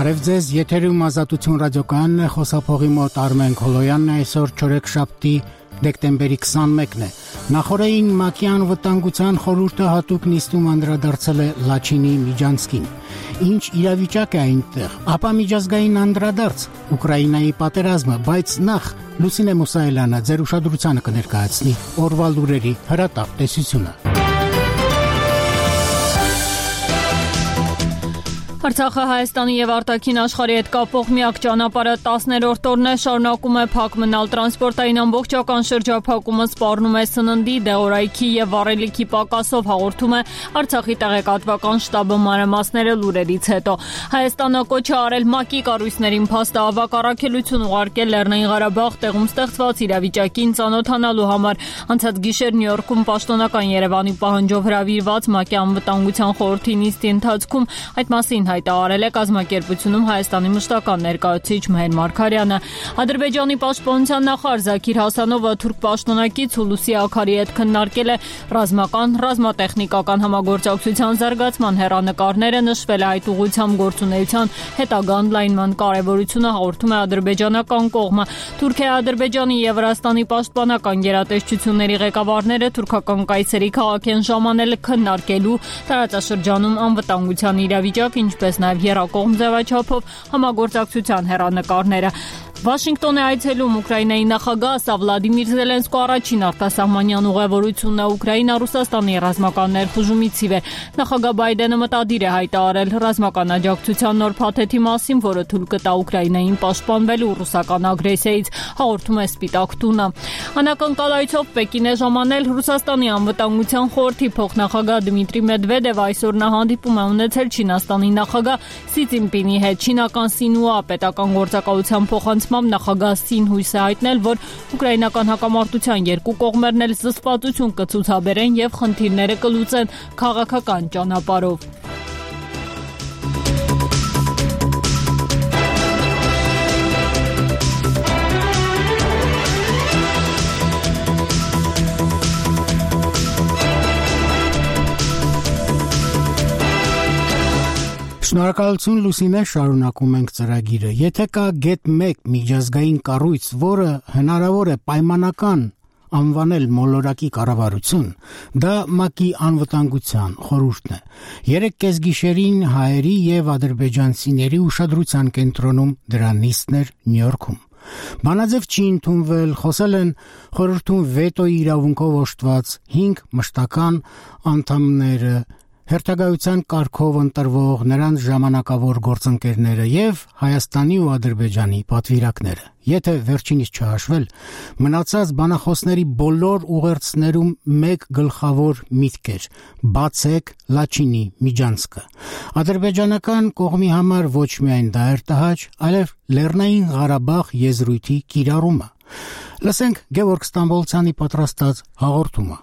Բարև ձեզ, եթերում Ազատություն ռադիոկայանն է, խոսափողի մոտ Արմեն Քոլոյանն է, այսօր չորեքշաբթի դեկտեմբերի 21-ն է։ Նախորդին ՄԱԿ-ի անվտանգության խորհուրդը հատուկ նիստում անդրադարձել է Լաչինի Միջանցքին։ Ինչ իրավիճակ է այնտեղ, ապա միջազգային անդրադարձ Ուկրաինայի պատերազմը, բայց նախ Լուսինե Մուսայելյանը ձեր ուշադրությանը կներկայացնի օրվա լուրերի հրատապ տեսությունը։ Արցախը Հայաստանի եւ արտաքին աշխարհի հետ կապող միակ ճանապարհը 10-րդ օրն է, շարունակում է փակ մնալ տրանսպորտային ամբողջական շրջափակումը, սպառնում է սննդի, դեղորայքի եւ վառելիքի պակասով, հաղորդում է Արցախի տեղեկատվական շտաբը մանրամասները լուրերից հետո։ Հայաստանը կոչ է արել ՄԱԿ-ի կառույցներին փաստահավաք առաքելություն ուղարկել Լեռնային Ղարաբաղ տեղում ստեղծված իրավիճակին ծանոթանալու համար։ Անցած գիշեր Նյու Յորքում պաշտոնական Երևանի պահանջով հրավիրված ՄԱԿ-ի անվտանգության խորհրդի նիստի ընթացքում այդ մասին հայտարարել է կազմակերպությունում Հայաստանի մշտական ներկայացուցիչ Մհեր Մարգարյանը։ Ադրբեջանի պաշտպանության նախարար Զաքիր Հասանովը թուրք պաշտոնակից Հուլուսի Աքարի հետ քննարկել է ռազմատեխնիկական համագործակցության զարգացման հեռանկարները, նշվել է այդ ուղղությամբ գործունեության հետագա ընդլայնման կարևորությունը, հաղորդում է ադրբեջանական կողմը։ Թուրքիայի, Ադրբեջանի եւ Վրաստանի պաշտպանական գերատեսչությունների ղեկավարները թուրքական կայսերի քաղաք են ժամանել քննարկելու տարածաշրջանում անվտանգության իրավիճակ, ինչպես նաև եռակողմ ձևաչափով համագործակցության հեռանկարները։ Վաշինգտոն է այցելում Ուկրաինայի նախագահ, սա Վլադիմիր Զելենսկու առաջին արտասահմանյան ուղևորությունն է Ուկրաինա Ռուսաստանի ռազմական ներխուժումից ի վեր։ Նախագահ Բայդենը մտադիր է հայտարարել ռազմական աջակցության նոր փաթեթի մասին, որը թույլ կտա Ուկրաինային պաշտպանվելու ռուսական ագրեսիայից, հաղորդում է Սպիտակ տունը։ Անակնկալայցով Պեկին է ժամանել Ռուսաստանի անվտանգության խորհրդի փոխնախագահ Դմիտրի Մեդվեդևը, այսօր նա հանդիպում է ունեցել Չինաստանի նախագահ Սի Ցզինպինի հետ։ Չինական Սինուա պետական գործակալության փոխանցմամբ նախագահ Սին հույս է հայտնել, որ ուկրաինական հակամարտության երկու կողմերն էլ զսպվածություն կցուցաբերեն եւ խնդիրները կլուծեն քաղաքական ճանապարհով։ Շնորհակալություն Լուսինե, շարունակում ենք ծրագիրը։ Եթե կա Get1 միջազգային կառույց, որը հնարավոր է պայմանական անվանել մոլորակի կառավարություն, դա ՄԱԿ-ի անվտանգության խորհուրդն է։ 3 կեսգիշերին հայերի եւ ադրբեջանցիների ուշադրության կենտրոնում դրա նիստն էր Նյու Յորքում։ Բանաձև չի ընդունվել, խոսել են խորհրդում վետոյի իրավունքով օժտված 5 մշտական անդամները, հերթագայության կարգով ընտրվող նրանց ժամանակավոր գործընկերները եւ Հայաստանի ու Ադրբեջանի պատվիրակները։ Եթե վերջինից չհաշվել, մնացած բանախոսների բոլոր ուղերձներում մեկ գլխավոր միտք էր՝ բացեք Լաչինի միջանցքը։ Ադրբեջանական կողմի համար ոչ միայն դա էր տհաճ, այլև Լեռնային Ղարաբաղ եզրույթի կիրառումը։ Լսենք Գևորգ Ստամբոլցյանի պատրաստած հաղորդումը։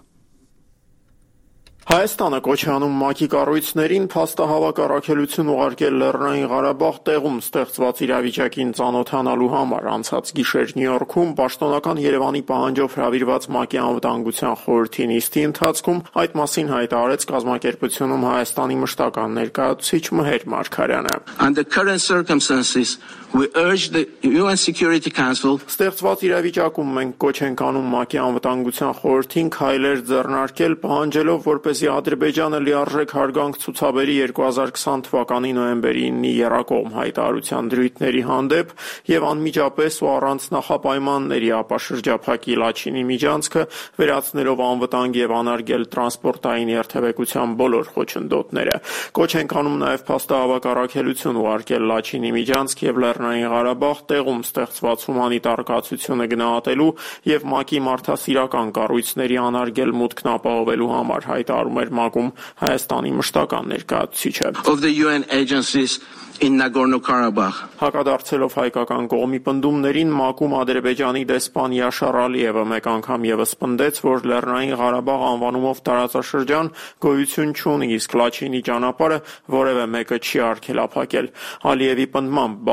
Հայաստանը կոչ է անում ՄԱԿ-ի կառույցներին փաստահավաք առաքելություն ուղարկել Լեռնային Ղարաբաղ տեղում ստեղծված իրավիճակին ծանոթանալու համար։ Անցած գիշեր Նյու Յորքում պաշտոնական Երևանի պահանջով հրավիրված ՄԱԿ-ի անվտանգության խորհրդի նիստի ընթացքում այդ մասին հայտարարեց կազմակերպությունում Հայաստանի մշտական ներկայացուցիչ Մհեր Մարգարյանը։ Under current circumstances, we urge the UN Security Council Ստեղծված իրավիճակում մենք կոչ ենք անում ՄԱԿ-ի անվտանգության խորհրդին քայլեր ձեռնարկել, պահանջելով, որպեսզի Ադրբեջանը լիարժեք հարգանք ցուցաբերի 2020 թվականի նոյեմբերի 9-ի եռակողմ հայտարարության դրույթների հանդեպ եւ անմիջապես ու առանց նախապայմանների ապաշրջափակի Լաչինի միջանցքը, վերացնելով անվտանգ եւ անարգել տրանսպորտային երթևեկության բոլոր խոչընդոտները։ Կոչ ենք անում նաեւ փաստահավաք առաքելություն ուղարկել Լաչինի միջանցք եւ Լեռնային Ղարաբաղ տեղում ստեղծված հումանիտար կացությունը գնահատելու եւ ՄԱԿ-ի մարդասիրական կառույցների անարգել մուտքն ապահովելու համար, հայտարարում էր ՄԱԿ-ում Հայաստանի մշտական ներկայացուցիչը։ of the UN agencies in Nagorno-Karabakh. Հակադարձելով հայկական կողմի պնդումներին, ՄԱԿ-ում Ադրբեջանի դեսպան Յաշար Ալիևը մեկ անգամ եւս պնդեց, որ Լեռնային Ղարաբաղ անվանումով տարածաշրջան գոյություն չունի, իսկ Լաչինի ճանապարհը որևէ մեկը չի արգելափակել։ Ալիևի պնդմամբ Բաքուն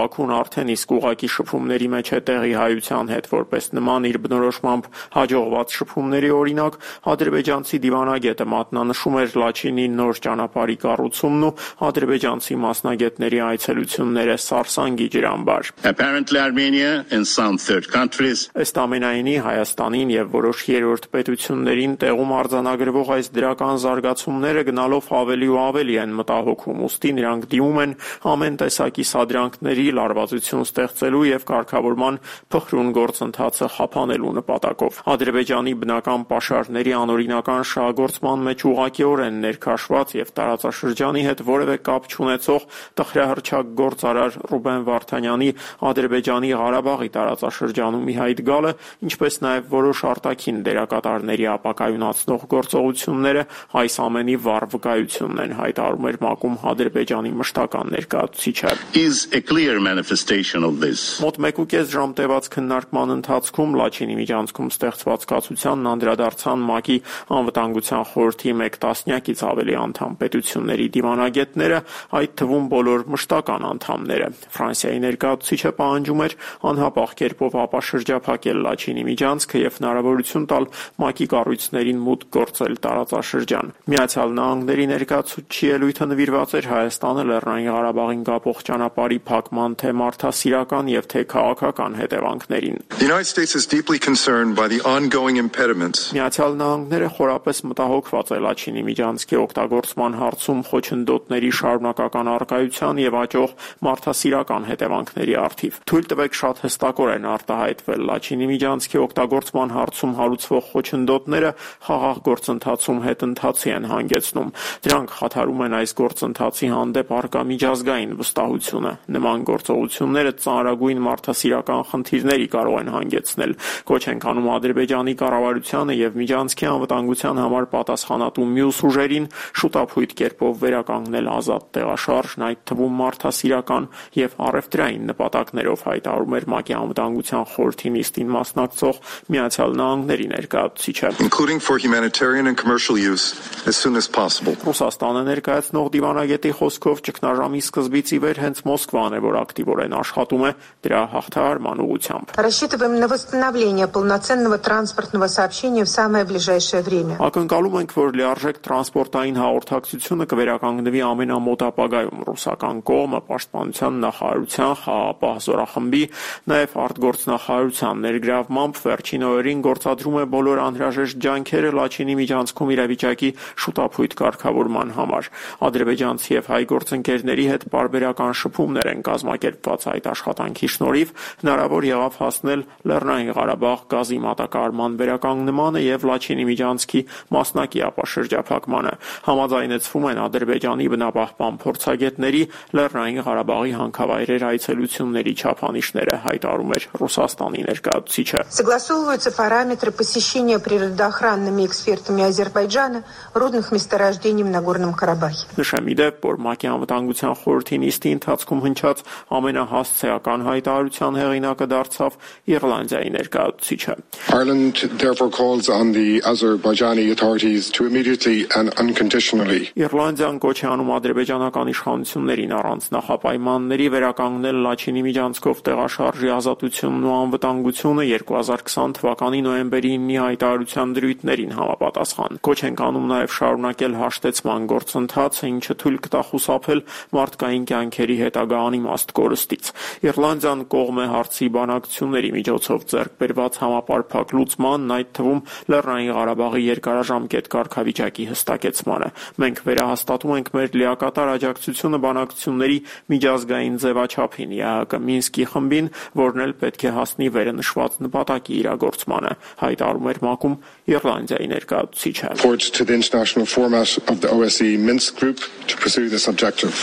արդեն իսկ ուղղակի շփումների մեջ է տեղի հայության հետ, որպես նման իր բնորոշմամբ հաջողված շփումների օրինակ, ադրբեջանցի դիվանագետը մատնանշում էր Լաչինի նոր ճանապարհի կառուցումն ու ադրբեջանցի մասնագետների այցելությունները Սարսանգի ջրամբար։ Apparently Armenia and some third countries. Ըստ ամենայնի Հայաստանին եւ որոշ երրորդ պետություններին տեղում արձանագրվող այս դրական զարգացումները գնալով ավելի ու ավելի են մտահոգում, ուստի նրանք դիմում են ամեն տեսակի սադրանքների լարվածություն ստեղծելու եւ կարգավորման փխրուն գործընթացը խափանելու նպատակով։ Ադրբեջանի բնական պաշարների անօրինական շահագործման մեջ ուղղակիորեն ներքաշված եւ տարածաշրջանի հետ որևէ կապ չունեցող տխրահռչակ գործարար Ռուբեն Վարդանյանի Ադրբեջանի Ղարաբաղի տարածաշրջանում ի հայտ գալը, ինչպես նաեւ որոշ արտաքին դերակատարների ապակայունացնող գործողությունները այս ամենի վառ վկայությունն են, հայտարարում էր ՄԱԿ-ում Ադրբեջանի մշտական ներկայացուցիչը։ Is a clear manifestation of this. Մոտ 1.5 ժամ տևած քննարկման ընթացքում Լաչինի միջանցքում ստեղծված կացությանն անդրադարձան ՄԱԿ-ի անվտանգության խորհրդի 1 տասնյակից ավելի անդամ պետությունների դիվանագետները, այդ թվում բոլոր մշտական անդամները։ Ֆրանսիայի ներկայացուցիչը պահանջում էր անհապաղ կերպով ապաշրջափակել Լաչինի միջանցքը եւ հնարավորություն տալ ՄԱԿ-ի կառույցներին մուտք գործել տարածաշրջան։ Միացյալ Նահանգների ներկայացուցչի ելույթը նվիրված էր Հայաստանը Լեռնային Ղարաբաղին կապող ճանապարհի փակման թե մարդասիրական եւ թե քաղաքական հետևանքներին։ The United States is deeply concerned by the ongoing impediments. Միացյալ Նահանգները խորապես մտահոգված է Լաչինի միջանցքի օգտագործման հարցում խոչընդոտների շարունակական առկայության եւ աճող մարդասիրական հետևանքների առթիվ։ Թույլ տվեք շատ հստակորեն արտահայտվել Լաչինի միջանցքի օգտագործման հարցում հարուցվող խոչընդոտները խաղաղ գործընթացում հետընթացի են հանգեցնում։ Դրանք խաթարում են այս գործընթացի հանդեպ առկա միջազգային վստահությունը։ Նման գործողությունները ծանրագույն մարդասիրական խնդիրների կարող են հանգեցնել։ Կոչ ենք անում Ադրբեջանի կառավարությանը եւ միջանցքի անվտանգության համար պատասխանատու մյուս ուժերին շուտափույթ կերպով վերականգնել ազատ տեղաշարժն, այդ թվում մարդասիրական եւ առևտրային նպատակներով, հայտարարում էր ՄԱԿ-ի անվտանգության խորհրդի նիստին մասնակցող Միացյալ Նահանգների ներկայացուցիչը, including for humanitarian and commercial use as soon as possible. Ռուսաստանը ներկայացնող դիվանագետի խոսքով ճգնաժամի սկզբից ի վեր հենց Մոսկվան է, որ ակտիվորեն աշխատում է դրա հաղթահարման ուղղությամբ։ Рассчитываем на восстановление полноценного транспортного сообщения в самое ближайшее время. Ակնկալում ենք, որ լիարժեք տրանսպորտային հաղորդակցությունը կվերականգնվի ամենամոտ ապագայում։ Ռուսական կողմը պաշտպանության նախարարության, խաղաղապահ զորախմբի, նաև արտգործնախարարության ներգրավմամբ վերջին օրերին գործադրում է բոլոր անհրաժեշտ ջանքերը Լաչինի միջանցքում իրավիճակի շուտափույթ կարգավորման համար։ Ադրբեջանցի եւ հայ գործընկերների հետ պարբերական շփումներ են կազմակերպված այդ աշխատանքի շնորհիվ հնարավոր եղավ հասնել Լեռնային Ղարաբաղ գազի մատակարարման վերականգնմանը եւ Լաչինի միջանցքի մասնակի ապաշրջափակմանը։ Համաձայնեցվում են Ադրբեջանի բնապահպան փորձագետների Լեռնային Ղարաբաղի հանքավայրեր այցելությունների չափանիշները, հայտարարում էր Ռուսաստանի ներկայացուցիչը։ Согласовываются параметры посещения природоохранными экспертами Азербайджана рудных месторождений в Нагорном Карабахе. Նշեմ ի դեպ, որ ՄԱԿ-ի անվտանգության խորհրդի նիստի ընթացքում հնչած ամենահասցեական հայտարարության հեղինակը դարձավ Իռլանդիայի ներկայացուցիչը։ Ireland therefore calls on the Azerbaijani authorities to immediately and unconditionally. Իռլանդիան կոչ է անում ադրբեջանական իշխանություններին առանց նախապայմանների վերականգնել Լաչինի միջանցքով տեղաշարժի ազատությունն ու անվտանգությունը 2020 թվականի նոյեմբերի 9-ի հայտարարության դրույթներին համապատասխան։ Կոչ ենք անում նաև շարունակել հաշտեցման գործընթացը, ինչը թույլ կտա խուսափել մարդկային կյանքերի հետագա անիմաստ կորստից։ Իռլանդիան կողմ է հարցի բանակցությունների միջոցով ձեռք բերված համապարփակ լուծմանն, այդ թվում Լեռնային Ղարաբաղի երկարաժամկետ կարգավիճակի հստակեցմանը։ Մենք վերահաստատում ենք մեր լիակատար աջակցությունը բանակցությունների միջազգային ձևաչափին, ԵԱՀԿ Մինսկի խմբին, որն էլ պետք է հասնի վերնշված նպատակի իրագործմանը, հայտարարում էր ՄԱԿ-ում Իռլանդիայի ներկայացուցիչը։ Forward to the international format of the OSCE Minsk group to pursue this objective.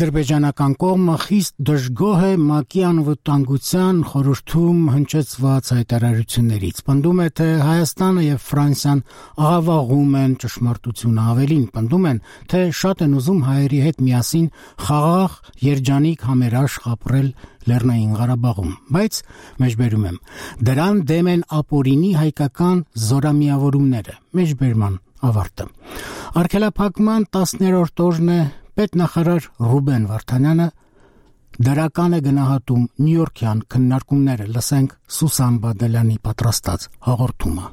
Ադրբեջանական կողմը խիստ դժգոհ է ՄԱԿ-ի անվտանգության խորհրդում հնչեցված հայտարարություններից։ Պնդում է, թե Հայաստանը եւ Ֆրանսիան աղավաղում են ճշմարտությունը, ավելին պնդում են, թե շատ են ուզում հայերի հետ միասին խաղաղ, երջանիկ համերաշխ ապրել Լեռնային Ղարաբաղում, բայց մեջբերում եմ, դրան դեմ են ապօրինի հայկական զորամիավորումները, մեջբերման ավարտը։ Արգելափակման 10-րդ օրն է պետնախարար Ռուբեն Վարդանյանը դրական է գնահատում նյույորքյան քննարկումները, լսենք Սուսան Բադալյանի պատրաստած հաղորդումը։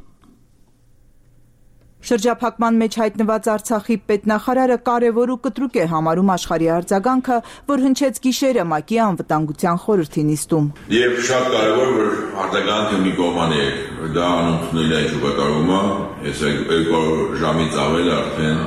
Շրջափակման մեջ հայտնված Արցախի պետնախարարը կարևոր ու կտրուկ է համարում աշխարհի արձագանքը, որ հնչեց գիշերը ՄԱԿ-ի անվտանգության խորհրդի նիստում։ Եվ շատ կարևոր որ արձագանքը մի կողմանի է, դա անընդունելի է ճուղակարում է, ես 2 ժամից ավել արդեն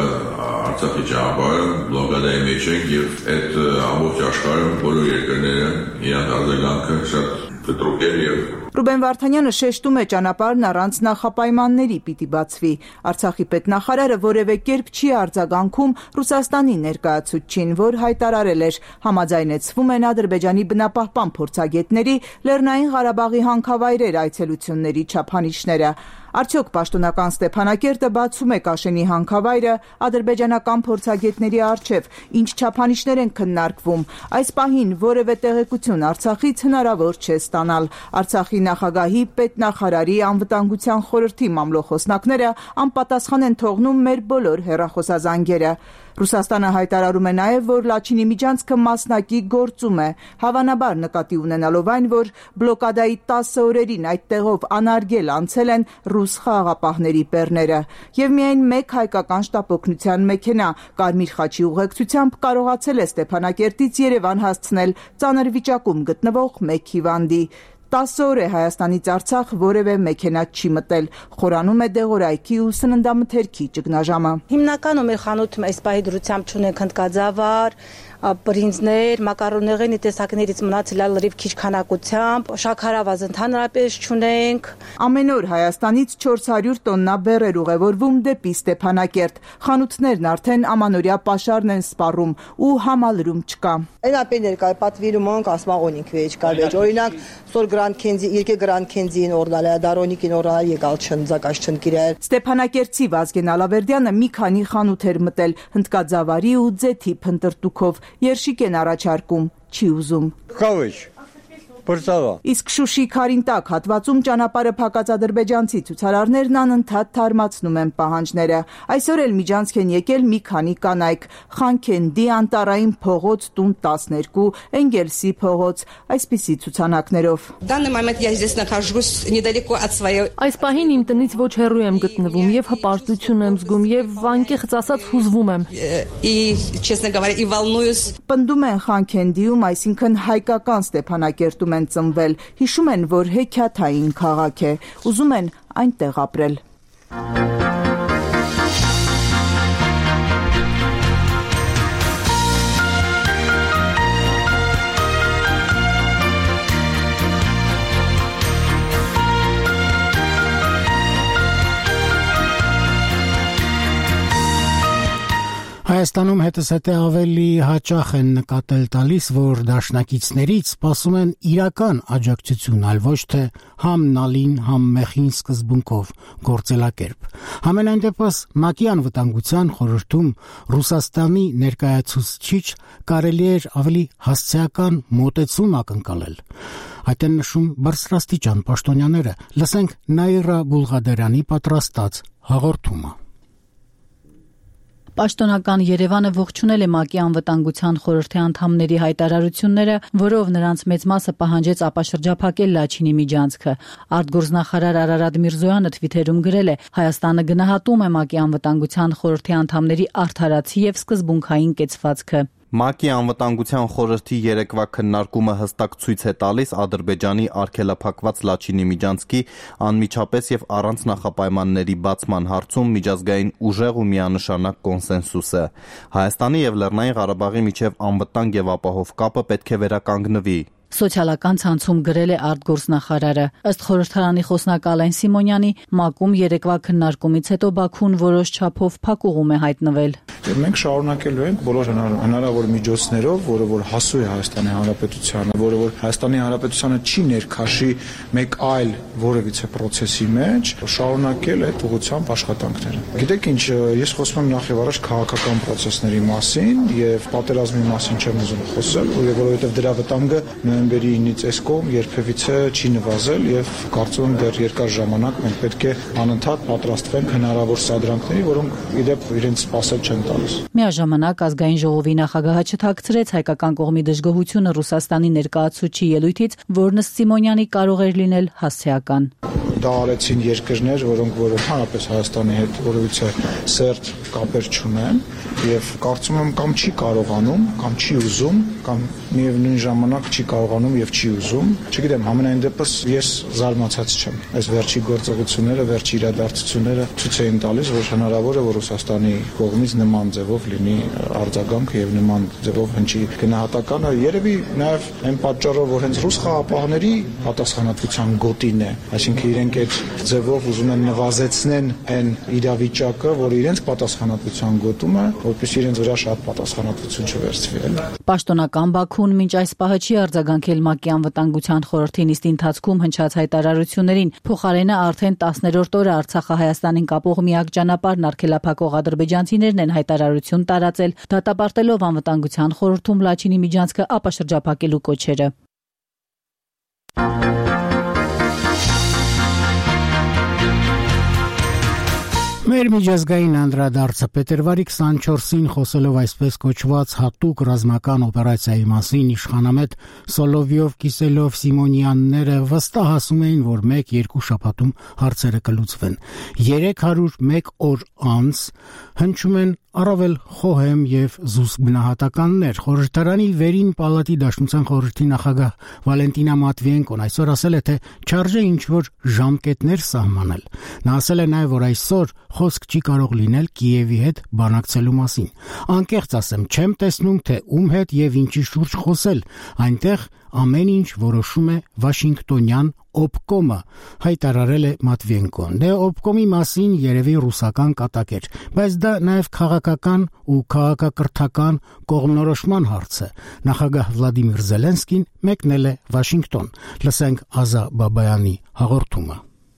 Արցախի ճանապարհը բլոկադայի մեջ ենք եւ այդ ամբողջ աշխարհում բոլոր երկրները իրենց արձագանքը շատ կտրուկ է եւ Ռուբեն Վարդանյանը շեշտում է ճանապարհն առանց նախապայմանների պիտի բացվի։ Արցախի պետնախարարը որևէ կերպ չի արձագանքում Ռուսաստանի ներկայացուցչին, որ հայտարարել էր համաձայնեցվում են Ադրբեջանի բնապահպան փորձագետների Լեռնային Ղարաբաղի հանքավայրեր այցելությունների չափանիշները։ Արդյոք պաշտոնական Ստեփանակերտը բացում է Կաշենի հանքավայրը ադրբեջանական փորձագետների առջև, ինչ չափանիշներ են քննարկվում։ Այս պահին որևէ տեղեկություն Արցախից հնարավոր չէ ստանալ։ Արցախի նախագահի, պետնախարարի, անվտանգության խորհրդի մամլոխոսնակները անպատասխան են թողնում մեր բոլոր հեռախոսազանգերը։ Ռուսաստանը հայտարարում է նաև, որ Լաչինի միջանցքը մասնակի գործում է, հավանաբար նկատի ունենալով այն, որ բլոկադայի 10 օրերին այդ տեղով անարգել անցել են ռուս խաղաղապահների բեռները, եւ միայն մեկ հայկական շտապօգնության մեքենա Կարմիր խաչի ուղեկցությամբ կարողացել է Ստեփանակերտից Երևան հասցնել ծանր վիճակում գտնվող մեկ հիվանդի։ 10 օր է Հայաստանից Արցախ որևէ մեքենա չի մտել, խորանում է դեղորայքի ու սննդամթերքի ճգնաժամը։ Հիմնականում մեր խանութում այս պահի դրությամբ չունենք հնդկաձավար, բրինձներ, մակարոնեղենի տեսակներից մնացել լրիվ քիչ քանակությամբ, շաքարավազ ընդհանրապես չունենք։ Ամեն օր Հայաստանից 400 տոննա բեռեր ուղևորվում դեպի Ստեփանակերտ։ Խանութներն արդեն ամանորյա պաշարն են սպառում ու համալրում չկա։ Այնապե ներկայ պատվիրում ենք ասմաղոնիկ վեճ կարվեջ։ Օրինակ Սոր Գրանդ Քենզի, Իրկե Գրանդ Քենզին օրնալա Դարոնիկին օրալ եկալ չն զակաշ չն կիրել։ Ստեփանակերտցի Վազգեն Ալավերդյանը մի քանի խանութ էր մտել հնդկաձավարի ու ձեթի փնտրտուքով։ Երշիկ են առաջարկում, չի ուզում։ Խավեջ, բրծավա։ Իսկ Շուշի Քարինտակ հատվածում ճանապարհը փակած ադրբեջանցի ցուցարարներն անընդհատ թարմացնում են պահանջները։ Այսօր էլ միջանցք են եկել մի քանի կանայք՝ Խանքենդի, Անտարային փողոց, տուն 12, Էնգելսի փողոց, այսպիսի ցուցանակներով։ Այս պահին իմ տնից ոչ հեռու եմ գտնվում եւ հպարտություն եմ զգում եւ անկեղծ ասած հուզվում եմ։ Պնդում են Խանքենդիում, այսինքն հայկական Ստեփանակերտում են ծնվել, հիշում են, որ հեքիաթային քաղաք է, ուզում են այնտեղ ապրել։ Հայաստանում հետզհետե ավելի հաճախ են նկատել տալիս, որ դաշնակիցներից սպասում են իրական աջակցություն, այլ ոչ թե համ նալին, համ մեխին սկզբունքով գործելակերպ։ Համենայն դեպս ՄԱԿ-ի անվտանգության խորհրդում Ռուսաստանի ներկայացուցիչ կարելի էր ավելի հասցեական մոտեցում ակնկալել։ Այդ են նշում բարձրաստիճան պաշտոնյաները։ Լսենք Նաիրա Բուլղադարյանի պատրաստած հաղորդումը։ Պաշտոնական Երևանը ողջունել է ՄԱԿ-ի անվտանգության խորհրդի անդամների հայտարարությունները, որով նրանց մեծ մասը պահանջեց ապաշրջափակել Լաչինի միջանցքը։ Արտգործնախարար Արարատ Միրզոյանը թվիթերում գրել է. Հայաստանը գնահատում է ՄԱԿ-ի անվտանգության խորհրդի անդամների արդարացի եւ սկզբունքային կեցվածքը։ ՄԱԿ-ի անվտանգության խորհրդի երեկվա քննարկումը հստակ ցույց է տալիս Ադրբեջանի արգելափակված Լաչինի միջանցքի անմիջապես եւ առանց նախապայմանների բացման հարցում միջազգային ուժեղ ու միանշանակ կոնսենսուսը։ Հայաստանի եւ Լեռնային Ղարաբաղի միջև անվտանգ եւ ապահով կապը պետք է վերականգնվի։ Սոցիալական ցանցում գրել է արտգործնախարարը։ Ըստ խորհրդարանի խոսնակ Ալեն Սիմոնյանի, ՄԱԿ-ում երեկվա քննարկումից հետո Բաքուն որոշ չափով փակուղում է հայտնվել։ Մենք շարունակելու ենք բոլոր հնարավոր միջոցներով, որը որ հասու է Հայաստանի Հանրապետությանը, որը որ Հայաստանի Հանրապետությանը չի ներքաշի մեկ այլ որևիցե process-ի մեջ, շարունակել այդ ուղղությամբ աշխատանքները։ Գիտեք ինչ, ես խոսում եմ նախ եւ առաջ քաղաքական process-ների մասին եւ պատերազմի մասին չեմ ուզում խոսել, որովհետեւ դրա վտանգը նոյեմբերի 9-ից այս կողմ երբևիցե չի նվազել եւ կարծում եմ դեռ երկար ժամանակ մենք պետք է անընդհատ պատրաստվենք հնարավոր սադրանքների, որոնք իդեպ իրենց սպասել չեն տալիս։ Միաժամանակ ազգային ժողովի նախագահը չթաքցրեց հայկական կողմի դժգոհությունը Ռուսաստանի ներկայացուցիչի ելույթից, որն ըստ Սիմոնյանի կարող էր լինել հասցեական։ Դա արեցին երկրներ, որոնք ընդհանրապես Հայաստանի հետ որևիցե սերտ կապեր չունեն եւ կարծում եմ կամ չի կարողանում, կամ չի ուզում, կամ միևնույն ժամանակ չի կարողանում եւ չի ուզում։ Չգիտեմ, համենայն դեպս ես զարմացած չեմ։ Այս վերջի գործողությունները, վերջի իրադարձությունները ցույց էին տալիս, որ հնարավոր է, որ Ռուսաստանի կողմից նման ձևով լինի արձագանք եւ նման ձևով հնչի գնահատականը։ Երևի նաեւ այն պատճառով, որ հենց ռուս խաղապահների պատասխանատվության գոտին է, այսինքն իրենք այդ ձևով ուզում են նվազեցնեն այն իրավիճակը, որ իրենց պատասխանատվության գոտում է, որպեսզի իրենց վրա շատ պատասխանատվություն չվերցվի։ Պաշտոնական Բաքուն մինչ այս պահը չի արձագանքել ՄԱԿ-ի անվտանգության խորհրդի նիստի ընթացքում հնչած հայտարարություններին։ Փոխարենը արդեն 10-րդ օրը Արցախը Հայաստանին կապող միակ ճանապարհն արգելափակող ադրբեջանցիներն են հայտարարություն տարածել, դատապարտելով անվտանգության խորհրդում Լաչինի միջանցքը ապաշրջափակելու կոչերը։ Մեր միջազգային անդրադարձը փետրվարի 24-ին խոսելով այսպես կոչված հատուկ ռազմական օպերացիայի մասին իշխանամետ Սոլովյով, Կիսելով, Սիմոնյանները վստահ էին, որ 1-2 շաբաթում հարցերը կլուծվեն։ 301 օր անց հնչում են առավել խոհեմ եւ զուսպ գնահատականներ։ Խորհրդարանի վերին պալատի դաշնության խորհրդի նախագահ Վալենտինա Մատվիենկոն այսօր ասել է, թե չարժե ինչ-որ ժամկետներ սահմանել։ Նա ասել է նաեւ, որ այսօր խոսք չի կարող լինել Կիևի հետ բանակցելու մասին։ Անկեղծ ասեմ, չեմ տեսնում, թե ում հետ եւ ինչի շուրջ խոսել։ Այնտեղ ամեն ինչ որոշում է Վաշինգտոնյան Օբկոմը, հայտարարել է Մատվիենկոն։ Դե Օբկոմի մասին երևի ռուսական կատակ էր, բայց դա նաև քաղաքական ու քաղաքակրթական կողմնորոշման հարց է։ Նախագահ Վլադիմիր Զելենսկին մեկնել է Վաշինգտոն։ Լսենք Ազա Բաբայանի հաղորդումը։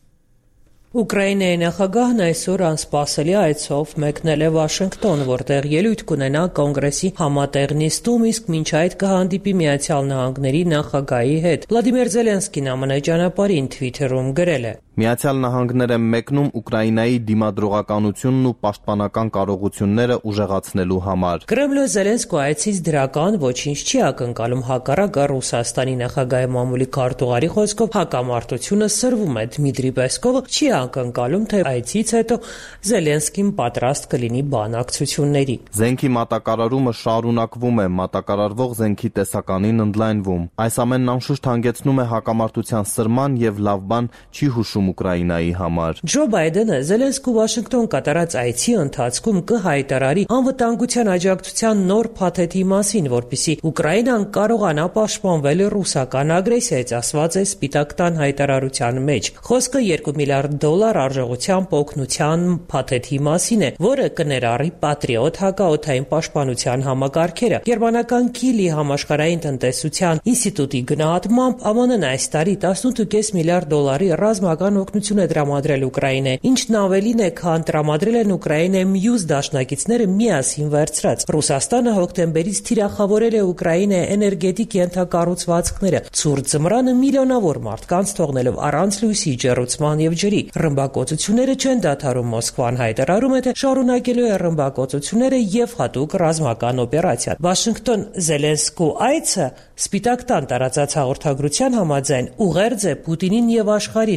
Ուկրաինայի նախագահն այսօր անսպասելի այցով մեկնել է Վաշինգտոն, որտեղ ելույթ կունենա կոնգրեսի համատեղ նիստում, իսկ մինչ այդ կհանդիպի Միացյալ Նահանգների նախագահի հետ։ Վլադիմիր Զելենսկին ԱՄՆ ճանապարհին Twitter-ում գրել է. Միացյալ Նահանգները մեկնում Ուկրաինայի դիմադրողականությունն ու պաշտպանական կարողությունները ուժեղացնելու համար։ Կրեմլը Զելենսկու այցից դրական ոչինչ չի ակնկալում, հակառակը Ռուսաստանի նախագահի մամուլի քարտուղարի խոսքով հակամարտությունը սրվում է։ Դմիտրի Պեսկովը չի ակնկալում, թե այցից հետո Զելենսկին պատրաստ կլինի բանակցությունների։ Զենքի մատակարարումը շարունակվում է, մատակարարվող զենքի տեսականին ընդլայնվում։ Այս ամենն անշուշտ հանգեցնում է հակամարտության սրման եւ լավ բան չի հուշում Ուկրաինայի համար։ Ջո Բայդենը Զելենսկու Վաշինգտոն կատարած այցի ընթացքում կհայտարարի անվտանգության աջակցության նոր փաթեթի մասին, որպեսզի Ուկրաինան կարողանա պաշտպանվել ռուսական ագրեսիայից, ասված է Սպիտակ տան հայտարարության մեջ։ Խոսքը $2 միլիարդ արժողությամբ օգնության փաթեթի մասին է, որը կներառի Patriot հակաօդային պաշտպանության համակարգերը։ Գերմանական Քիլի համաշխարհային տնտեսության ինստիտուտի գնահատմամբ ԱՄՆ-ն այս տարի $18.5 միլիարդ ռազմական օգնություն է տրամադրել Ուկրաինային, ինչն ավելին է, քան տրամադրել են Ուկրաինայի մյուս դաշնակիցները միասին վերցրած։ Ռուսաստանը հոկտեմբերից թիրախավորել է Ուկրաինայի էներգետիկ ենթակառուցվածքները, ցուրտ ձմռանը միլիոնավոր մարդկանց թողնելով առանց լույսի, ջեռուցման եւ ջրի։ Ռմբակոծությունները չեն դադարում։ Մոսկվան հայտարարում է, թե շարունակելու է ռմբակոծությունները եւ հատուկ ռազմական օպերացիա։ Վաշինգտոն Զելենսկու այցը Սպիտակ տան տարածած հաղորդագրության համաձայն ուղերձ է Պուտինին եւ աշխարհին, որ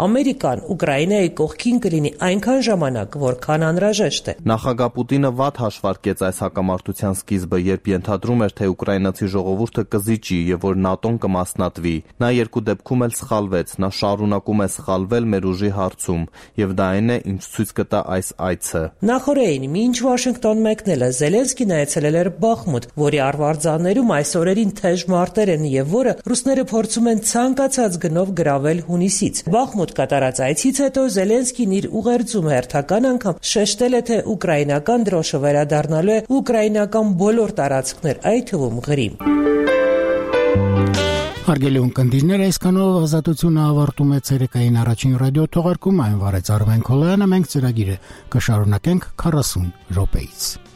Ամերիկան Ուկրաինայի կողքին կլինի այնքան ժամանակ, որքան անհրաժեշտ է։ Նախագահ Պուտինը վատ հաշվարկեց այս հակամարտության սկիզբը, երբ ենթադրում էր, թե ուկրաինացի ժողովուրդը կզիջի եւ որ ՆԱՏՕ-ն կմասնատվի։ Նա երկու դեպքում էլ սխալվեց, նա շարունակում է սխալվել մեր ուժի հարցում, եւ դա այն է, ինչ ցույց կտա այս այցը։ Նախորդին, մինչ Վաշինգտոն մեկնելը Զելենսկին այցելել էր Բախմուտ, որի արվարձաններում այս օրերին թեժ մարտեր են եւ որը ռուսները փորձում են ցանկացած գնով գրավել հունիսից։ Բախմուտ կատարած այցից հետո Զելենսկին իր ուղերձում հերթական անգամ շեշտել է, թե ուկրաինական դրոշը վերադառնալու է ուկրաինական բոլոր տարածքներ, այդ թվում Ղրիմ։ Հարգելի ունկնդիրներ, այսքանով ազատությունը ավարտում է ցերեկային առաջին ռադիո թողարկումը, այն վարեց Արմեն Քոլյանը, մենք ծրագիրը կշարունակենք 40 րոպեից։